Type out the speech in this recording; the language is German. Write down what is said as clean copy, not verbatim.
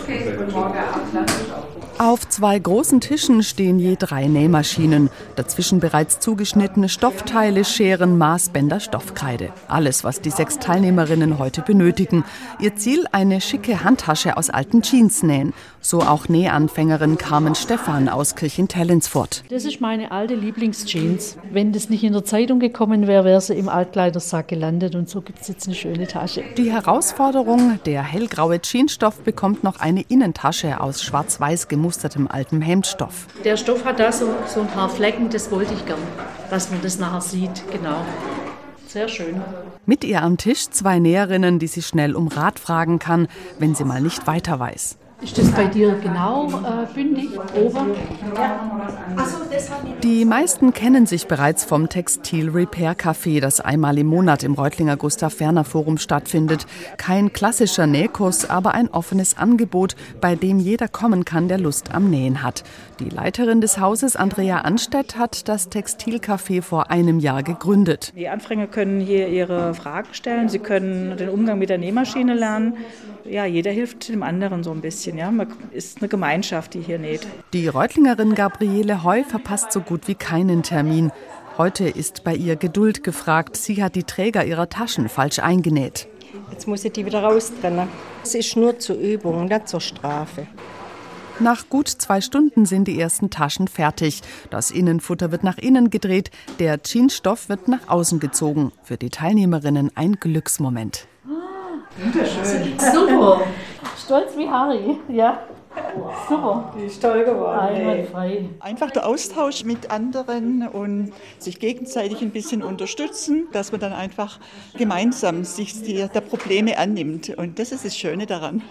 Auf 2 großen Tischen stehen je 3 Nähmaschinen. Dazwischen bereits zugeschnittene Stoffteile, Scheren, Maßbänder, Stoffkreide. Alles, was die 6 Teilnehmerinnen heute benötigen. Ihr Ziel: eine schicke Handtasche aus alten Jeans nähen. So auch Nähanfängerin Carmen Stephan aus Kirchentellensfurt. Das ist meine alte Lieblingsjeans. Wenn das nicht in der Zeitung gekommen wäre, wäre sie im Altkleidersack gelandet. Und so gibt es jetzt eine schöne Tasche. Die Herausforderung: der hellgraue Jeansstoff bekommt noch eine Innentasche aus schwarz-weiß gemustertem altem Hemdstoff. Der Stoff hat da so ein paar Flecken, das wollte ich gern, dass man das nachher sieht. Genau. Sehr schön. Mit ihr am Tisch 2 Näherinnen, die sie schnell um Rat fragen kann, wenn sie mal nicht weiter weiß. Ist das bei dir genau bündig, ober? Die meisten kennen sich bereits vom Textil-Repair-Café, das einmal im Monat im Reutlinger Gustav-Ferner-Forum stattfindet. Kein klassischer Nähkurs, aber ein offenes Angebot, bei dem jeder kommen kann, der Lust am Nähen hat. Die Leiterin des Hauses, Andrea Anstedt, hat das Textil-Café vor einem Jahr gegründet. Die Anfänger können hier ihre Fragen stellen, sie können den Umgang mit der Nähmaschine lernen. Ja, jeder hilft dem anderen so ein bisschen. Ja, man ist eine Gemeinschaft, die hier näht. Die Reutlingerin Gabriele Heu verpasst so gut wie keinen Termin. Heute ist bei ihr Geduld gefragt. Sie hat die Träger ihrer Taschen falsch eingenäht. Jetzt muss ich die wieder raustrennen. Es ist nur zur Übung, nicht zur Strafe. Nach gut 2 Stunden sind die ersten Taschen fertig. Das Innenfutter wird nach innen gedreht, der Jeansstoff wird nach außen gezogen. Für die Teilnehmerinnen ein Glücksmoment. Super. Stolz wie Harry, ja. Super. Die ist toll geworden. Einwandfrei. Einfach der Austausch mit anderen und sich gegenseitig ein bisschen unterstützen, dass man dann einfach gemeinsam sich der Probleme annimmt. Und das ist das Schöne daran.